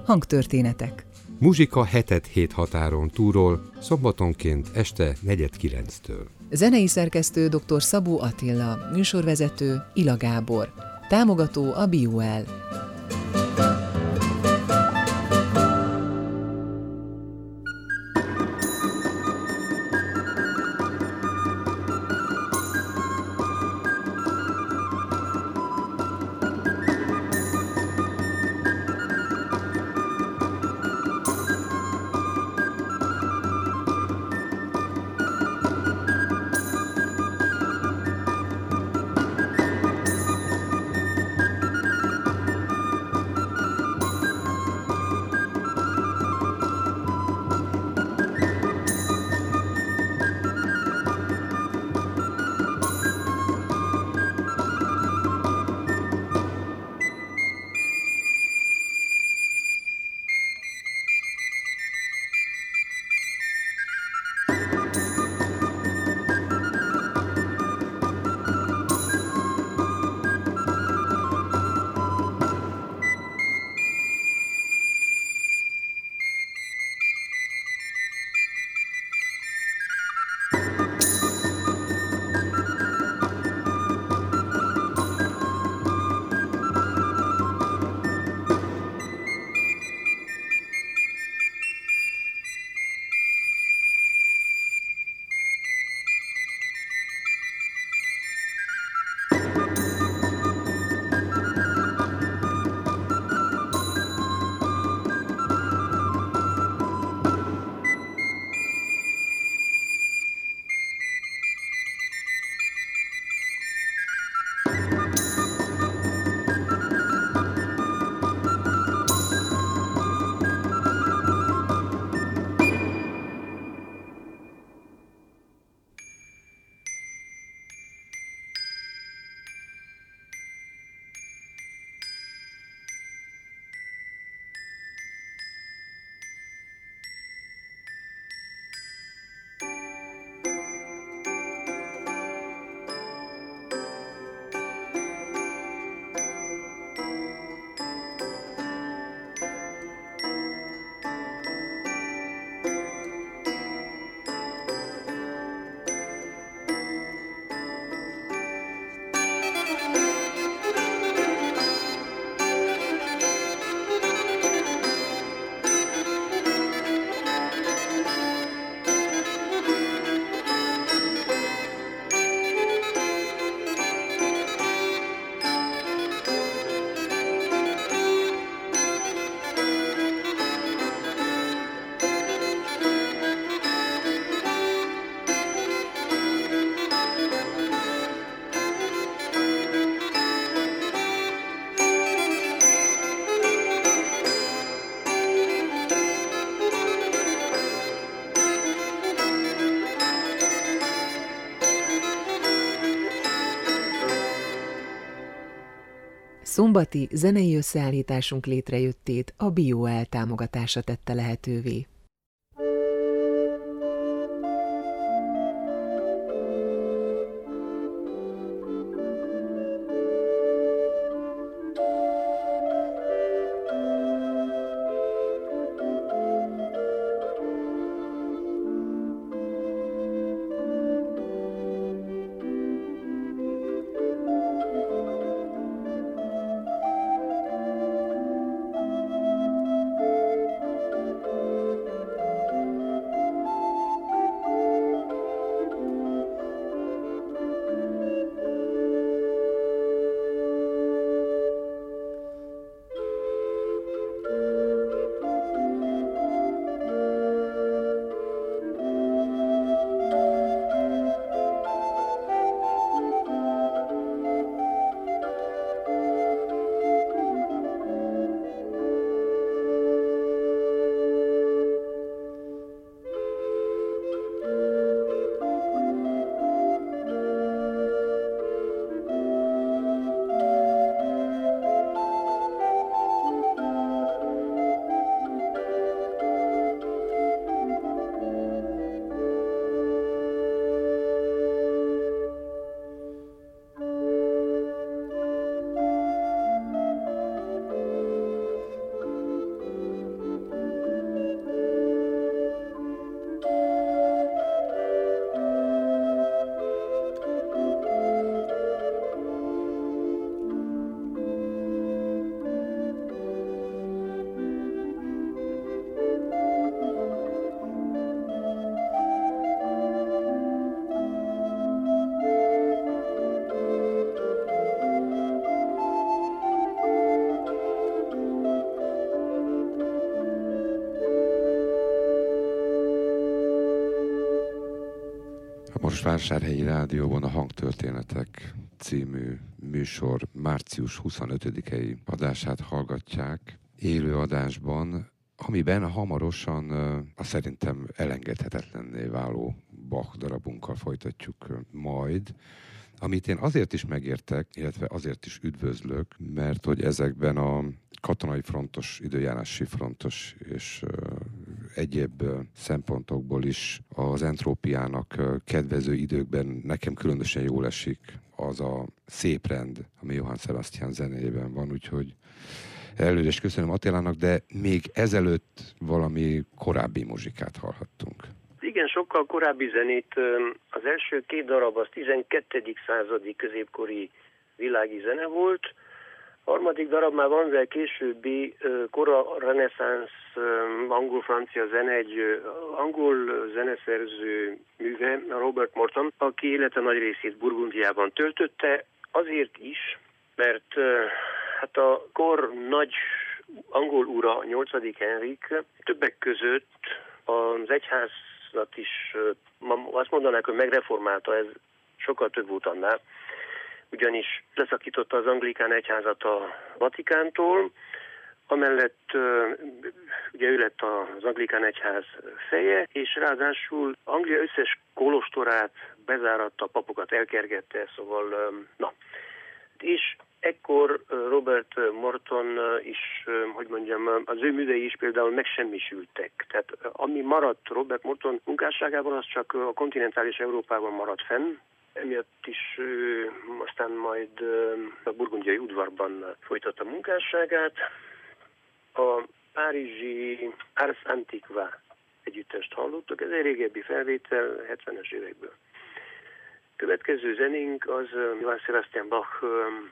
Hangtörténetek. Muzsika hetet hét határon túlról, szombatonként este 8:45-től. Zenei szerkesztő dr. Szabó Attila, műsorvezető Ila Gábor, támogató a BioL. Szombati zenei összeállításunk létrejöttét a BioL támogatása tette lehetővé. Marosvásárhelyi Rádióban a Hangtörténetek című műsor március 25-i adását hallgatják élő adásban, amiben hamarosan a szerintem elengedhetetlenné váló Bach darabunkkal folytatjuk majd, amit én azért is megértek, illetve azért is üdvözlök, mert hogy ezekben a katonai frontos, időjárási frontos és egyéb szempontokból is az entrópiának kedvező időkben nekem különösen jól esik az a szép rend, ami Johann Sebastian zenéjében van, úgyhogy előre is köszönöm Attilának, de még ezelőtt valami korábbi muzsikát hallhattunk. Igen, sokkal korábbi zenét. Az első két darab az 12. századi középkori világi zene volt. A harmadik darab már van későbbi kora reneszánsz angol-francia zene, egy angol zeneszerző műve, Robert Morton, aki élete nagy részét Burgundiában töltötte, azért is, mert hát a kor nagy angol ura, 8. Henrik többek között az egyházat is, azt mondanák, hogy megreformálta, ez sokkal több volt annál, ugyanis leszakította az anglikán egyházat a Vatikántól, amellett ugye ő lett az anglikán egyház feje, és ráadásul Anglia összes kolostorát bezáratta, a papokat elkergette, szóval na. És ekkor Robert Morton is, hogy mondjam, az ő művei is például megsemmisültek. Tehát ami maradt Robert Morton munkásságában, az csak a kontinentális Európában maradt fenn. Emiatt is aztán majd a burgundiai udvarban folytatta munkásságát. A párizsi Ars Antiqua együttest hallottuk, ez egy régebbi felvétel 70-es évekből. Következő zenénk az Johann Sebastian Bach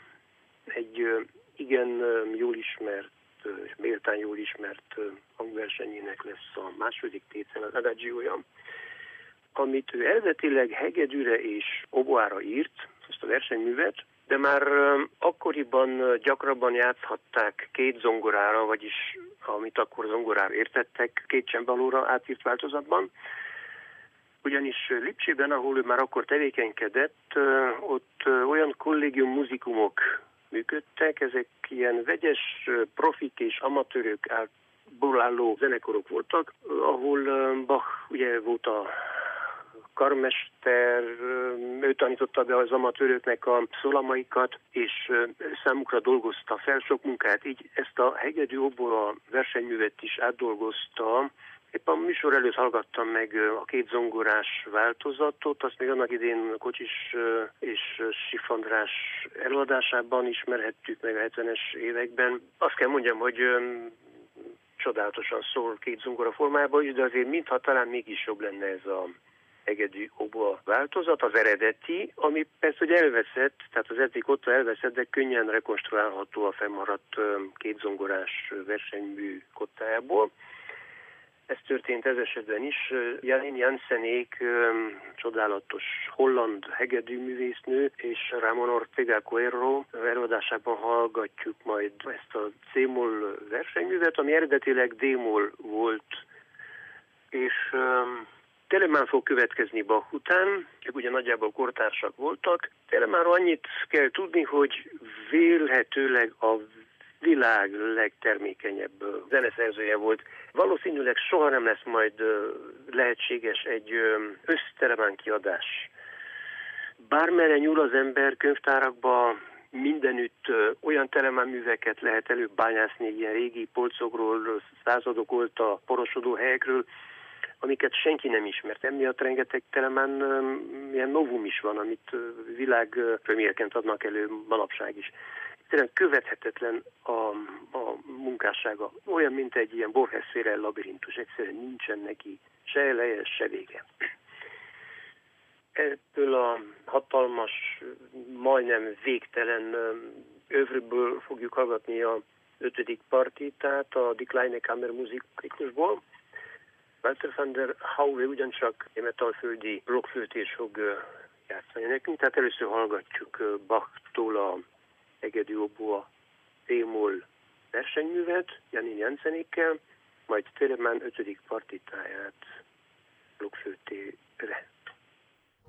egy igen jól ismert, méltán jól ismert hangversenyének lesz a második tétel, az Adagio-ja, amit ő eredetileg hegedűre és oboára írt, ezt a versenyművet, de már akkoriban gyakrabban játszhatták két zongorára, vagyis amit akkor zongorára értettek, két csembalóra átírt változatban. Ugyanis Lipcsében, ahol ő már akkor tevékenykedett, ott olyan kollégium muzikumok működtek, ezek ilyen vegyes profik és amatőrökból álló zenekarok voltak, ahol Bach ugye volt a karmester, ő tanította be az amatőröknek a szólamaikat, és számukra dolgozta fel sok munkát. Így ezt a hegedű oboa versenyművet is átdolgozta. Éppen a műsor előtt hallgattam meg a két zongorás változatot, azt még annak idén Kocsis és Schiff András előadásában ismerhettük meg a 70-es években. Azt kell mondjam, hogy csodálatosan szól két zongora formájában is, de azért mintha talán mégis jobb lenne ez a hegedű oboa változat, az eredeti, ami persze hogy elveszett, tehát az eddig ott elveszett, de könnyen rekonstruálható a fennmaradt két zongorás versenymű kottájából. Ez történt ez esetben is. Janine Jansenék, csodálatos holland hegedűművésznő, és Ramon Ortega Coelho előadásában hallgatjuk majd ezt a C-moll versenyművet, ami eredetileg D-moll volt, és Telemann fog következni Bach után, ők ugye nagyjából kortársak voltak. Telemannról annyit kell tudni, hogy vélhetőleg a világ legtermékenyebb zeneszerzője volt. Valószínűleg soha nem lesz majd lehetséges egy össz-Telemann kiadás. Bármerre nyúl az ember könyvtárakba, mindenütt olyan Telemann műveket lehet előbb bányászni, ilyen régi polcokról, századok óta porosodó helyekről, amiket senki nem ismert. Emiatt rengeteg Telemann ilyen novum is van, amit világpremiérként adnak elő manapság is. Egyszerűen követhetetlen a munkássága. Olyan, mint egy ilyen Borges-féle labirintus. Egyszerűen nincsen neki se eleje, se vége. Ebből a hatalmas, majdnem végtelen övrből fogjuk hallgatni a 5. partitát a Die kleine Kammermusik ciklusból. Walter van der Hauwe ugyancsak metalföldi blokkflötés fog játszani nekünk, tehát először hallgatjuk Bachtól a hegedű oboa C-moll versenyművet, Janine Jansenékkel, majd Telemann 5. partitáját blokkflötére.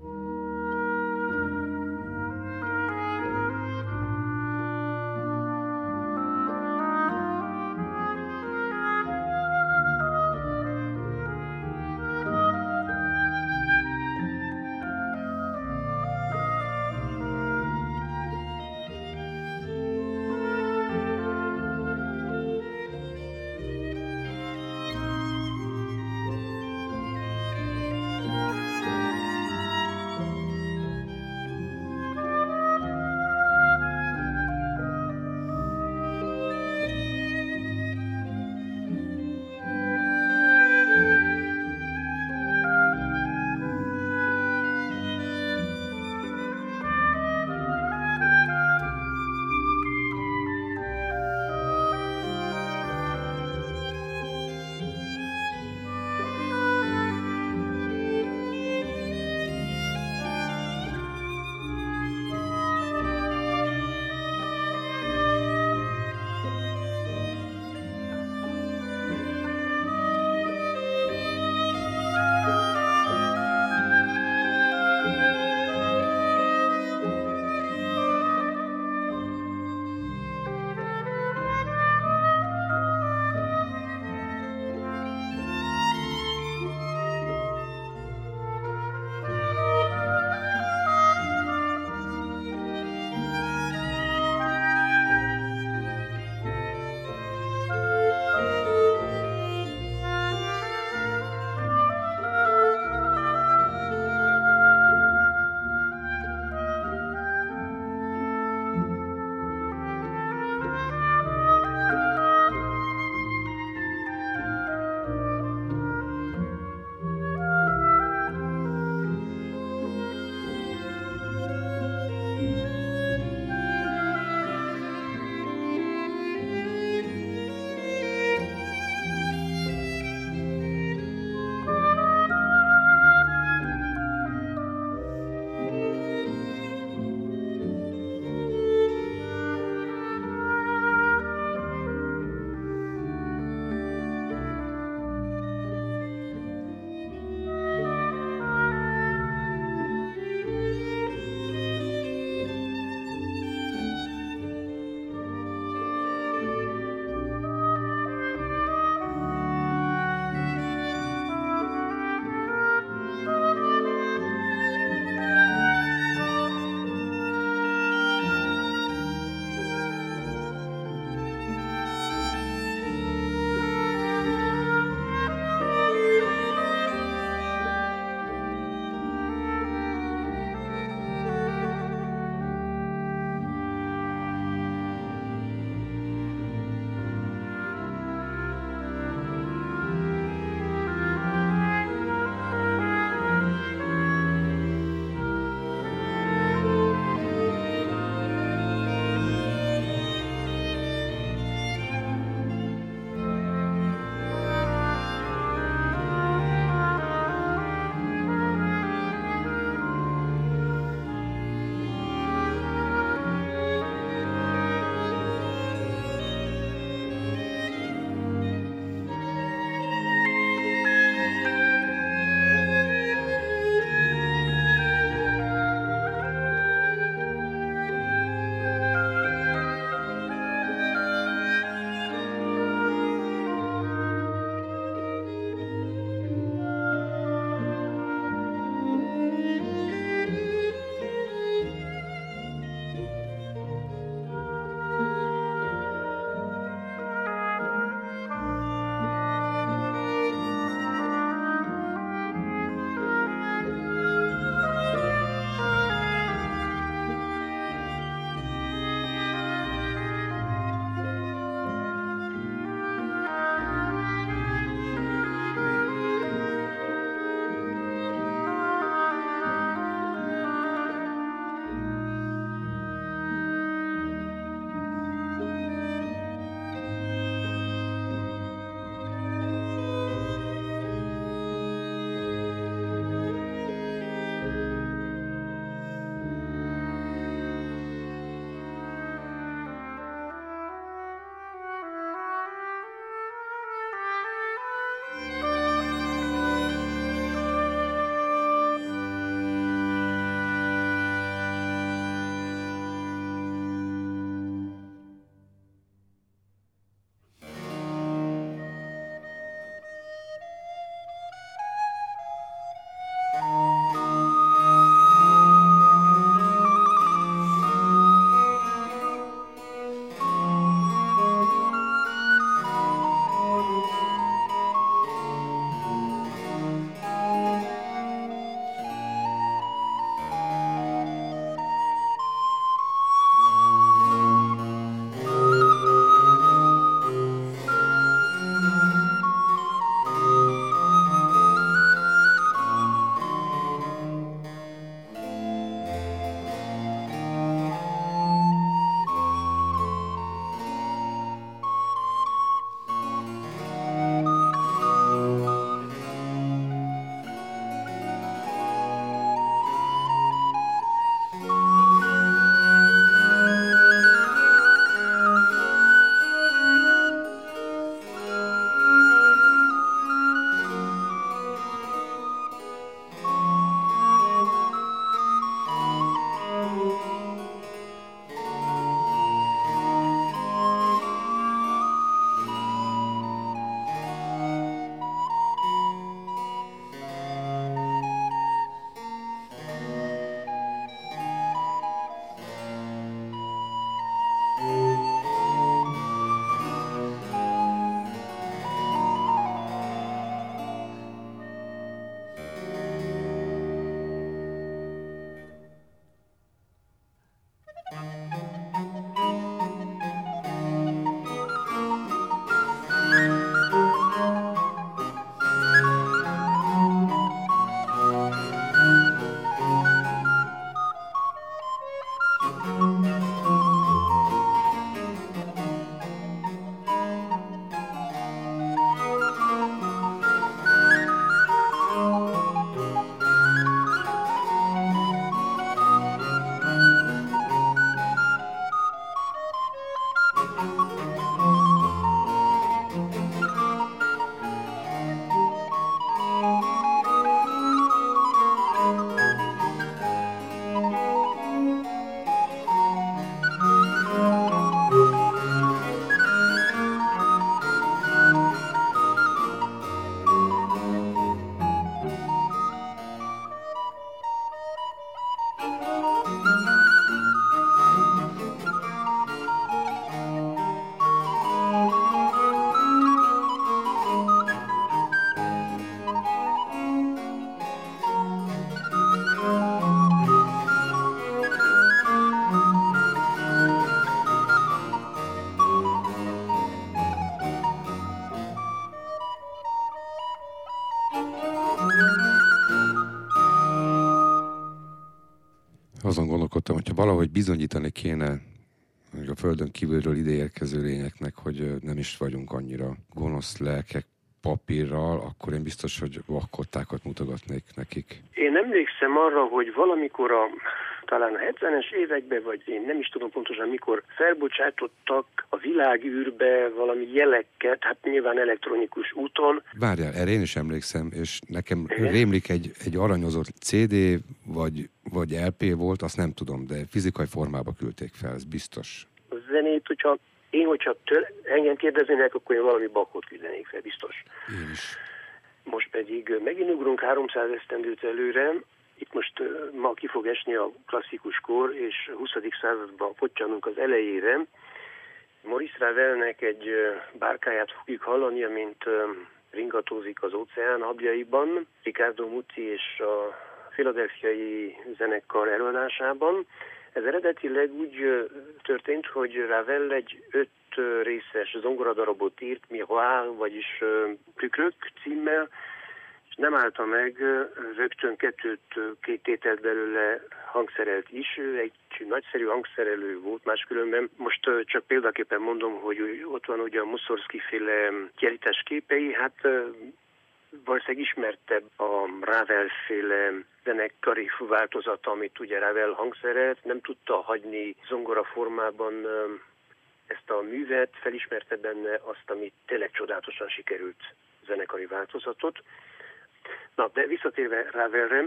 gondoltam, hogyha valahogy bizonyítani kéne a földön kívülről ideérkező lényeknek, hogy nem is vagyunk annyira gonosz lelkek papírral, akkor én biztos, hogy vakkottákat mutogatnék nekik. Én emlékszem arra, hogy valamikor talán a 70-es években, vagy én nem is tudom pontosan mikor, felbocsátottak a világűrbe valami jeleket, hát nyilván elektronikus úton. Várjál, erre én is emlékszem, és nekem rémlik egy aranyozott CD, vagy LP volt, azt nem tudom, de fizikai formába küldték fel, ez biztos. A zenét, hogyha engem kérdeznének, akkor én valami Bachot küldenék fel, biztos. Én is. Most pedig megint ugrunk 300 esztendőt előre. Itt most ma ki fog esni a klasszikus kor, és 20. században pottyanunk az elejére. Maurice Ravelnek egy bárkáját fogjuk hallani, amint ringatózik az óceán habjaiban, Riccardo Muti és a Philadelphiai zenekar előadásában. Ez eredetileg úgy történt, hogy Ravel egy 5 részes zongoradarabot írt, Miroir, vagyis Tükrök címmel, és nem állta meg, rögtön két tételt belőle hangszerelt is. Ő egy nagyszerű hangszerelő volt, máskülönben. Most csak példaképpen mondom, hogy ott van ugye a Mussorgsky-féle kiállítás képei, hát valószínűleg ismertebb a Ravel-féle zenekari változata, amit ugye Ravel hangszerelt, nem tudta hagyni zongora formában ezt a művet, felismerte benne azt, amit tényleg csodálatosan sikerült zenekari változatot. Na, de visszatérve Ravelre,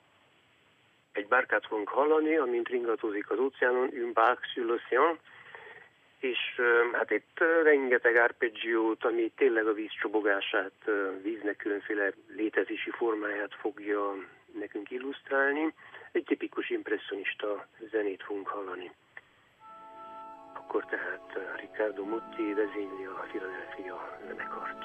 egy bárkát fogunk hallani, amint ringatózik az óceánon, une barque sur l'océan, és hát itt rengeteg arpeggiót, ami tényleg a víz csobogását, víznek különféle létezési formáját fogja nekünk illusztrálni. Egy tipikus impresszionista zenét fogunk hallani. Akkor tehát Riccardo Muti vezényli a Philadelphia zenekart.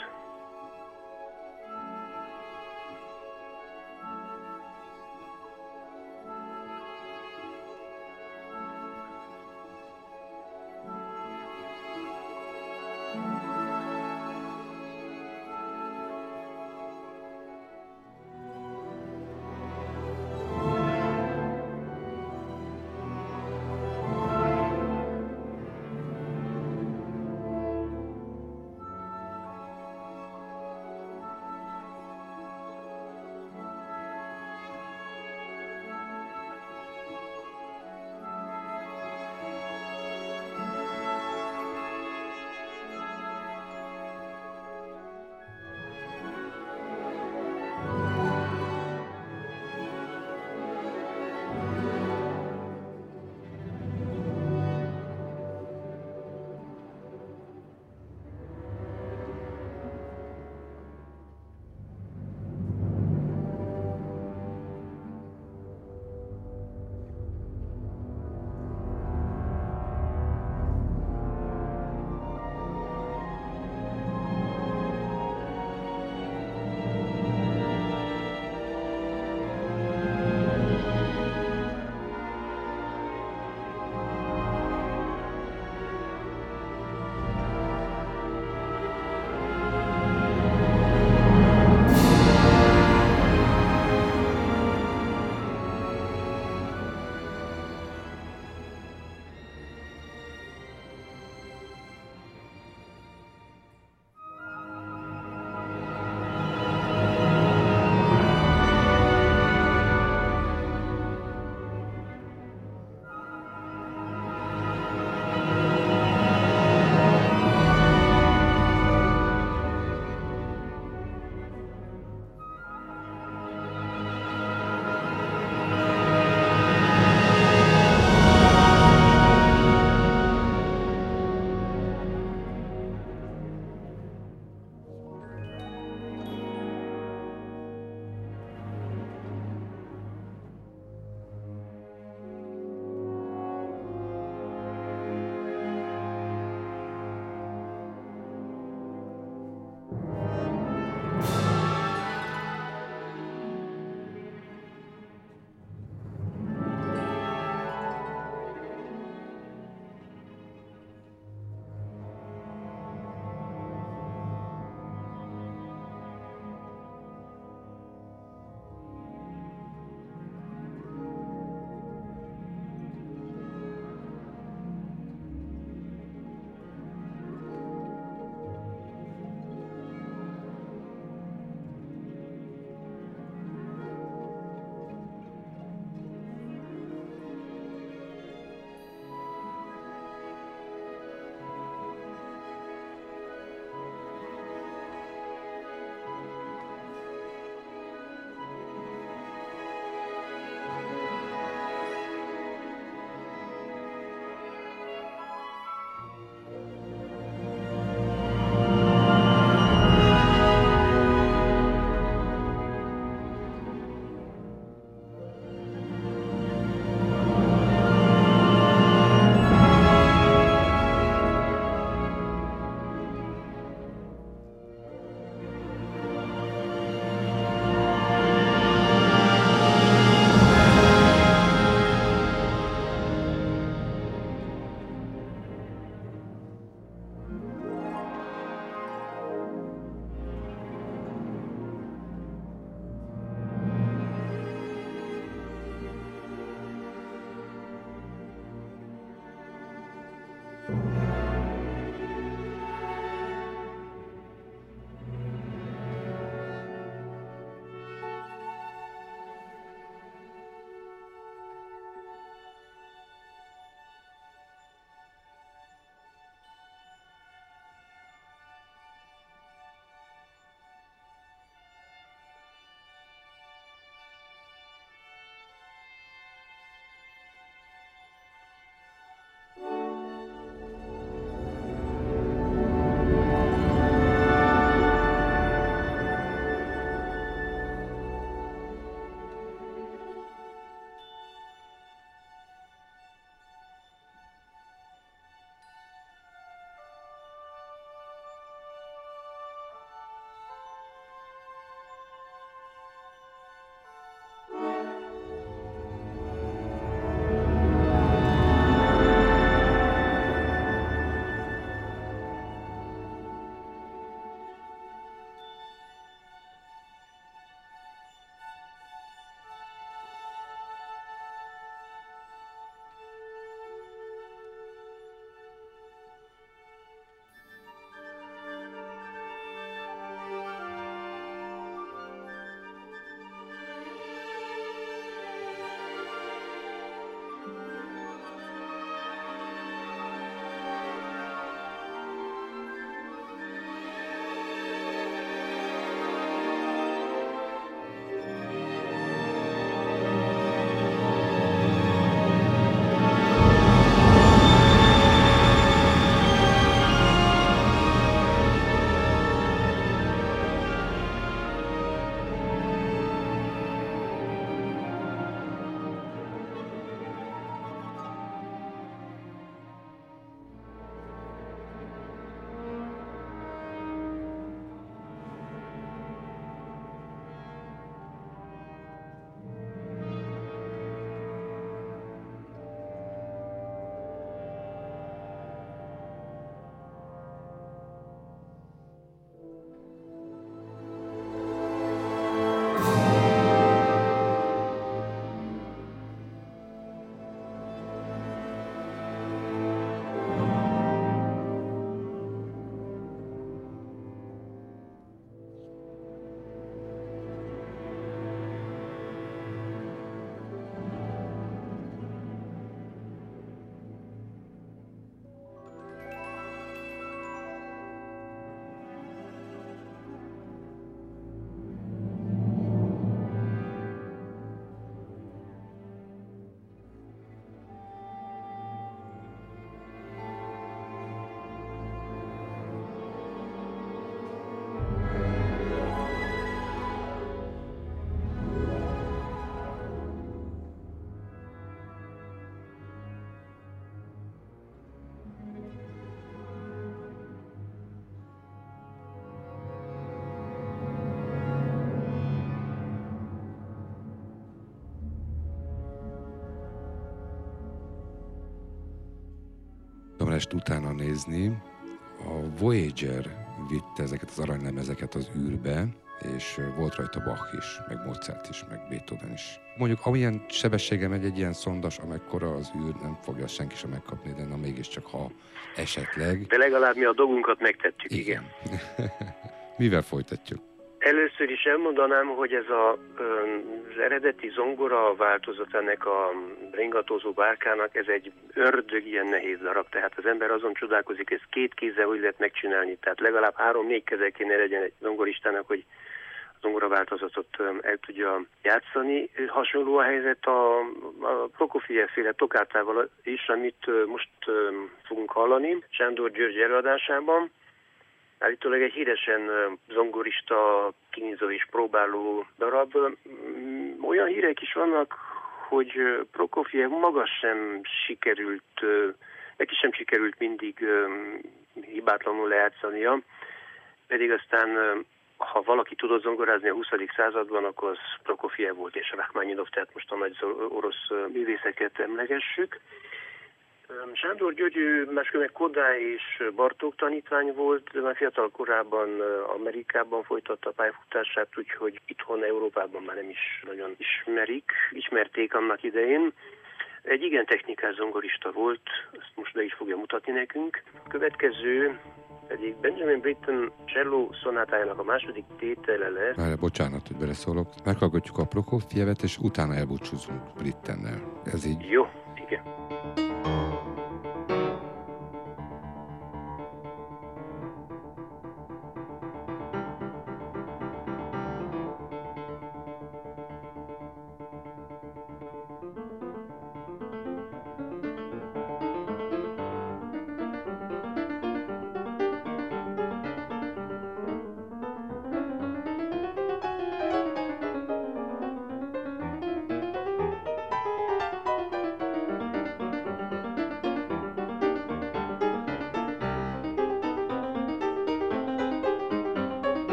érdemes utána nézni. A Voyager vitte ezeket az aranylemezeket az űrbe, és volt rajta Bach is, meg Mozart is, meg Beethoven is. Mondjuk, amilyen sebességgel megy egy ilyen szondas, amekkora az űr, nem fogja senki sem megkapni, de na mégiscsak, ha esetleg... De legalább mi a dolgunkat megtettük, igen. Mivel folytatjuk? Először is elmondanám, hogy ez az eredeti zongora változat ennek a ringatózó bárkának, ez egy ördög ilyen nehéz darab, tehát az ember azon csodálkozik, ez 2 kézzel hogy lehet megcsinálni, tehát legalább 3-4 kezel kéne legyen egy zongoristának, hogy a zongora változatot el tudja játszani. Hasonló a helyzet a Prokofiev-féle tokátával is, amit most fogunk hallani Sándor György előadásában. Állítólag egy híresen zongorista, kínzó és próbáló darab. Olyan hírek is vannak, hogy Prokofiev maga sem sikerült, neki sem sikerült mindig hibátlanul lejátszania, pedig aztán, ha valaki tudott zongorázni a 20. században, akkor az Prokofiev volt és Rachmaninov, tehát most a nagy orosz művészeket emlegessük. Sándor György máskülönben Kodály és Bartók tanítvány volt, de már fiatal korában Amerikában folytatta a pályafutását, úgyhogy itthon Európában már nem is nagyon ismerték annak idején. Egy igen technikás zongorista volt, ezt most be is fogja mutatni nekünk. Következő pedig Benjamin Britten cello szonátájának a második tétele lesz. Várj, bocsánat, hogy beleszólok. Meghallgatjuk a Prokofievet, és utána elbúcsúzunk Brittennel. Ez így? Jó, igen.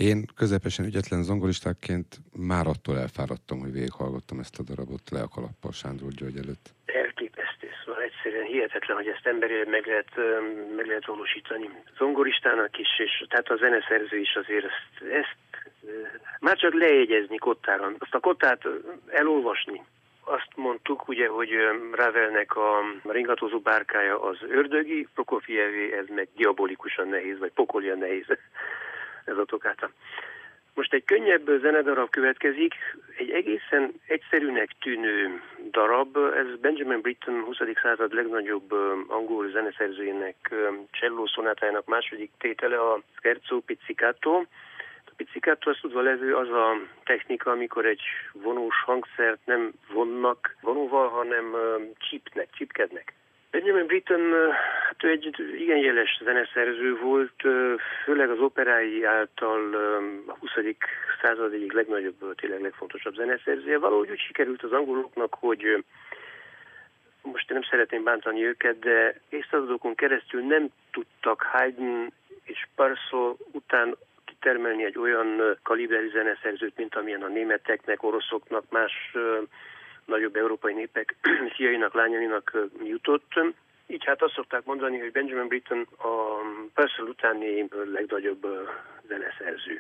Én közepesen ügyetlen zongoristákként már attól elfáradtam, hogy végighallgattam ezt a darabot le a kalappal Sándor György előtt. Elképesztő, szóval egyszerűen hihetetlen, hogy ezt emberileg meg lehet valósítani. Zongoristának is, és tehát a zeneszerző is azért ezt már csak lejegyezni kottáron, azt a kottát elolvasni. Azt mondtuk ugye, hogy Ravelnek a ringatózó bárkája az ördögi, Prokofievé ez meg diabolikusan nehéz, vagy pokolian nehéz, ez a toccata. Most egy könnyebb zenedarab következik, egy egészen egyszerűnek tűnő darab, ez Benjamin Britten 20. század legnagyobb angol zeneszerzőjének cselló szonátájának második tétele, a Scherzo Pizzicato. A pizzicato, azt tudva levő, az a technika, amikor egy vonós hangszert nem vonnak vonóval, hanem csípkednek. Benjamin Britten, hát ő egy igen jeles zeneszerző volt, főleg az operái által a 20. század egyik legnagyobb, tényleg legfontosabb zeneszerzője. Valahogy úgy sikerült az angoloknak, hogy most nem szeretném bántani őket, de évszázadokon keresztül nem tudtak Haydn és Purcell után kitermelni egy olyan kaliberű zeneszerzőt, mint amilyen a németeknek, oroszoknak, más nagyobb európai népek fiainak, lányainak jutott. Így hát azt szokták mondani, hogy Benjamin Britten a Purcell utáni legnagyobb zeneszerző.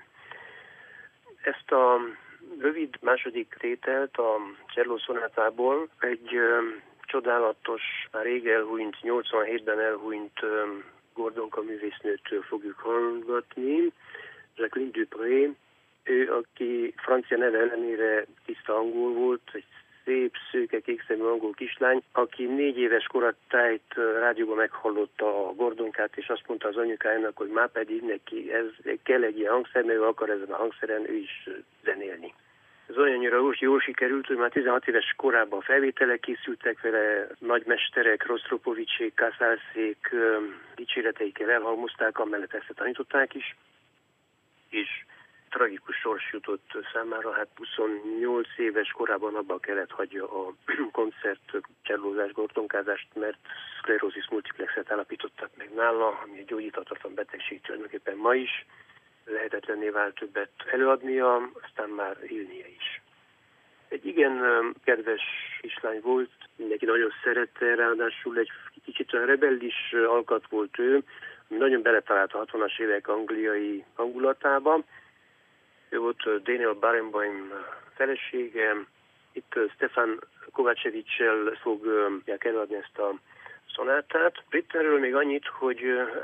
Ezt a rövid második tételt a cselló szonátából egy csodálatos, már rég elhunyt, 87-ben elhunyt Gordonka művésznőtől fogjuk hallgatni, Jacqueline Dupré, ő, aki francia neve ellenére tiszta angol volt, egy szép, szőke, kékszemű angol kislány, aki 4 éves koratájt rádióban meghallotta a Gordonkát, és azt mondta az anyukájának, hogy már pedig neki ez kell egy ilyen hangszer, mert ő akar ezen a hangszeren ő is zenélni. Ez olyannyira jól sikerült, hogy már 16 éves korában felvételek készültek vele, nagymesterek, Rostropovicsék, Cassalszék dicséreteikkel elhalmozták, amellett persze tanították is, és tragikus sors jutott számára, hát 28 éves korában abba kellett hagyja a koncert csellózás, gordonkázást, mert szklerózis multiplexet állapítottak meg nála, ami egy gyógyíthatatlan betegség tulajdonképpen ma is. Lehetetlenné vált többet előadnia, aztán már élnie is. Egy igen kedves kislány volt, mindenki nagyon szerette, ráadásul egy kicsit olyan rebellis alkat volt ő, nagyon beletalált a 60-as évek angliai hangulatába. Ő volt Daniel Barenboim felesége, itt Stefan Kovacevic-sel fogják előadni ezt a szonátát. Brittenről még annyit, hogy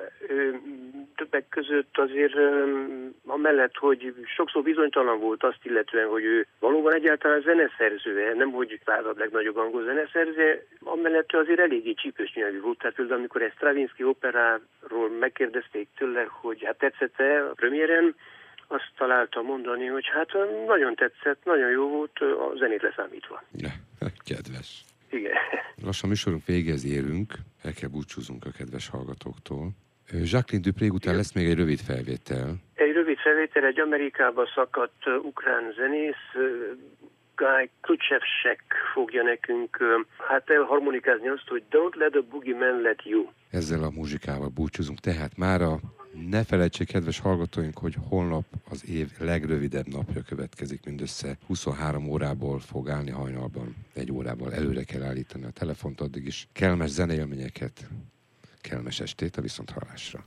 ő többek között azért amellett, hogy sokszor bizonytalan volt azt illetően, hogy ő valóban egyáltalán zeneszerzője, nem hogy század legnagyobb angol zeneszerzője, amellett ő azért eléggé csípős nyelvű volt. Tehát például, amikor egy Stravinsky operáról megkérdezték tőle, hogy hát tetszett-e a premiéren, azt találta mondani, hogy hát nagyon tetszett, nagyon jó volt, a zenét leszámítva. Ja, kedves. Igen. Lassan műsorunk végéhez érünk, el kell búcsúzunk a kedves hallgatóktól. Jacqueline Dupré után lesz még egy rövid felvétel. Egy rövid felvétel, egy Amerikába szakadt ukrán zenész, Guy Kluchevsek fogja nekünk hát elharmonikázni azt, hogy Don't let a boogeyman let you. Ezzel a muzsikával búcsúzunk, tehát mára ne felejtsék, kedves hallgatóink, hogy holnap az év legrövidebb napja következik, mindössze 23 órából fog állni hajnalban, 1 órával előre kell állítani a telefont, addig is kellemes zeneélményeket, kellemes estét, a viszonthallásra.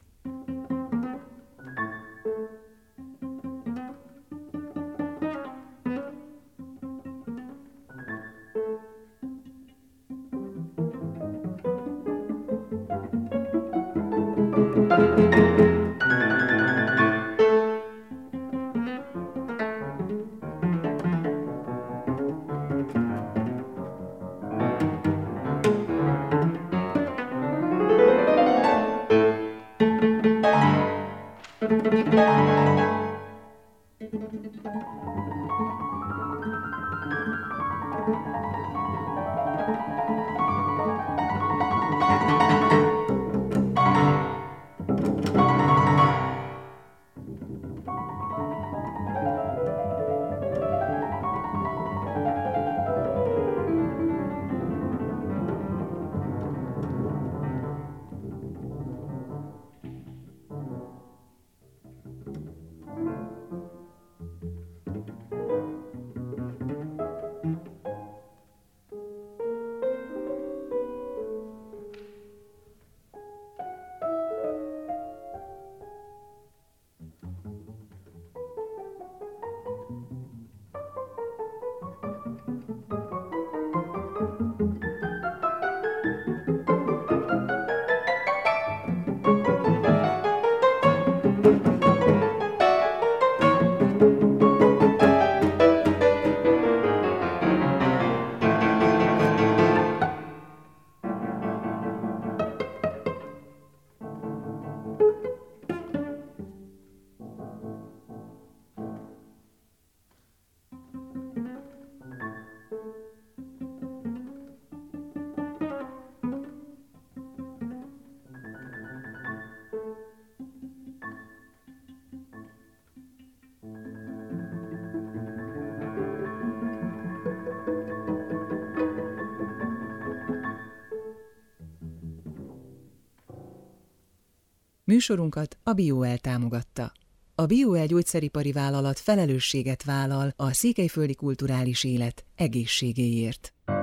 Műsorunkat a BioL támogatta. A BioL gyógyszeripari vállalat felelősséget vállal a székelyföldi kulturális élet egészségéért.